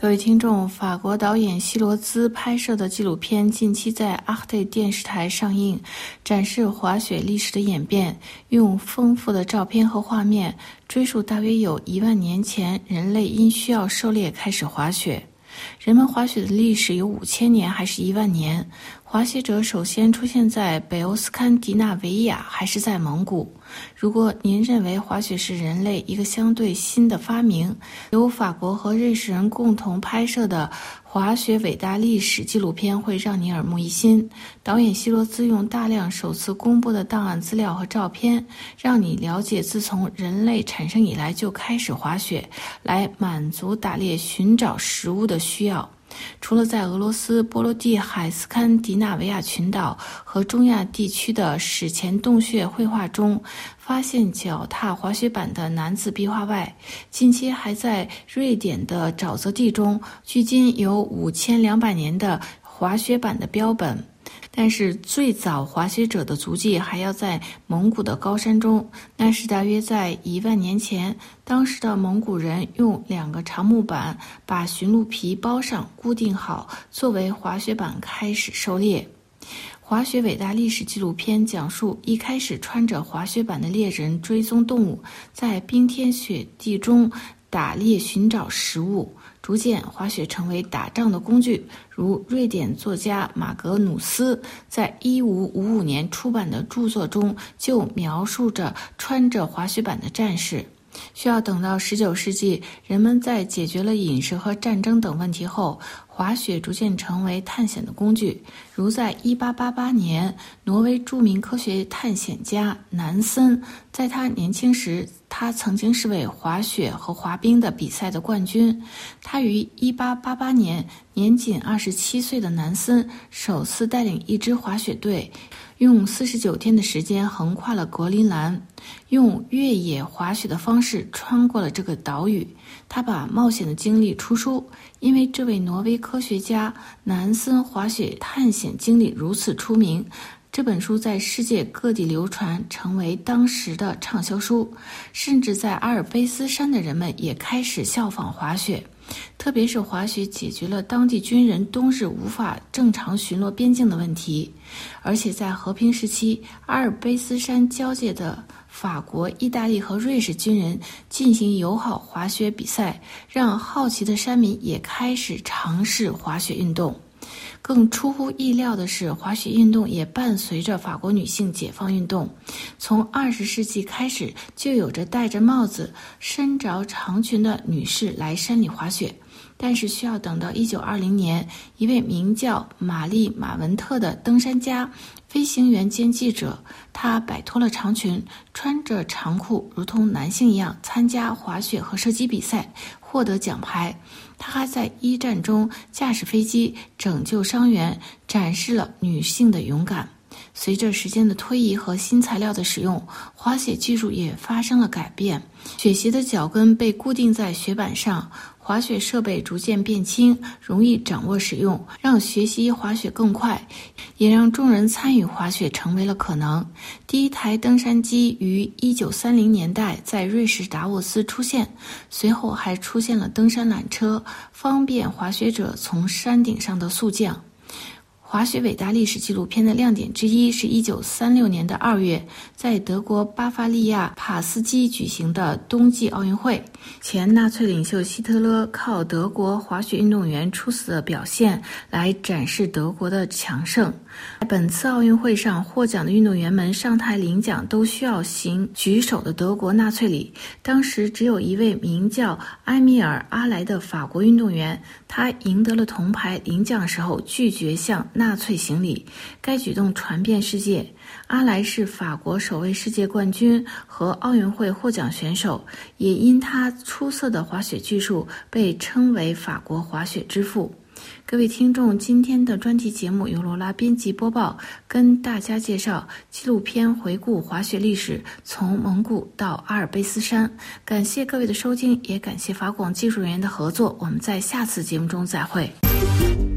各位听众，法国导演希罗兹拍摄的纪录片近期在阿赫特电视台上映，展示滑雪历史的演变，用丰富的照片和画面追溯大约有1万年前人类因需要狩猎开始滑雪。人们滑雪的历史有5000年还是1万年？滑雪者首先出现在北欧斯堪的纳维亚还是在蒙古？如果您认为滑雪是人类一个相对新的发明，由法国和瑞士人共同拍摄的滑雪伟大历史纪录片会让你耳目一新。导演希罗兹用大量首次公布的档案资料和照片，让你了解自从人类产生以来就开始滑雪，来满足打猎寻找食物的需要。除了在俄罗斯波罗的海斯堪的纳维亚群岛和中亚地区的史前洞穴绘画中发现脚踏滑雪板的男子壁画外，近期还在瑞典的沼泽地中距今有5200年的滑雪板的标本。但是最早滑雪者的足迹还要在蒙古的高山中，那是大约在1万年前，当时的蒙古人用2个长木板把驯鹿皮包上固定好，作为滑雪板开始狩猎。滑雪伟大历史纪录片讲述一开始穿着滑雪板的猎人追踪动物，在冰天雪地中打猎寻找食物，逐渐滑雪成为打仗的工具。如瑞典作家马格努斯在1555年出版的著作中就描述着穿着滑雪板的战士。需要等到19世纪，人们在解决了饮食和战争等问题后，滑雪逐渐成为探险的工具。如在1888年，挪威著名科学探险家南森，在他年轻时，他曾经是位滑雪和滑冰的比赛的冠军。他于1888年，年仅27岁的南森首次带领一支滑雪队，用49天的时间横跨了格陵兰，用越野滑雪的方式穿过了这个岛屿。他把冒险的经历出书，因为这位挪威科学家南森滑雪探险经历如此出名，这本书在世界各地流传，成为当时的畅销书。甚至在阿尔卑斯山的人们也开始效仿滑雪。特别是滑雪解决了当地军人冬日无法正常巡逻边境的问题，而且在和平时期，阿尔卑斯山交界的法国、意大利和瑞士军人进行友好滑雪比赛，让好奇的山民也开始尝试滑雪运动。更出乎意料的是，滑雪运动也伴随着法国女性解放运动。从20世纪开始，就有着戴着帽子、身着长裙的女士来山里滑雪。但是需要等到1920年，一位名叫玛丽·马文特的登山家、飞行员兼记者，他摆脱了长裙，穿着长裤，如同男性一样参加滑雪和射击比赛，获得奖牌。他还在一战中驾驶飞机拯救伤员，展示了女性的勇敢。随着时间的推移和新材料的使用，滑雪技术也发生了改变。雪鞋的脚跟被固定在雪板上，滑雪设备逐渐变轻，容易掌握使用，让学习滑雪更快，也让众人参与滑雪成为了可能。第一台登山机于1930年代在瑞士达沃斯出现，随后还出现了登山缆车，方便滑雪者从山顶上的速降。滑雪伟大历史纪录片的亮点之一是1936年的2月，在德国巴伐利亚帕斯基举行的冬季奥运会。前纳粹领袖希特勒靠德国滑雪运动员出色的表现来展示德国的强盛。在本次奥运会上，获奖的运动员们上台领奖都需要行举手的德国纳粹礼。当时只有一位名叫埃米尔·阿莱的法国运动员，他赢得了铜牌，领奖时候拒绝向纳粹行礼，该举动传遍世界。阿莱是法国首位世界冠军和奥运会获奖选手，也因他出色的滑雪技术被称为法国滑雪之父。各位听众，今天的专题节目由罗拉编辑播报，跟大家介绍纪录片回顾滑雪历史，从蒙古到阿尔卑斯山。感谢各位的收听，也感谢法广技术人员的合作。我们在下次节目中再会。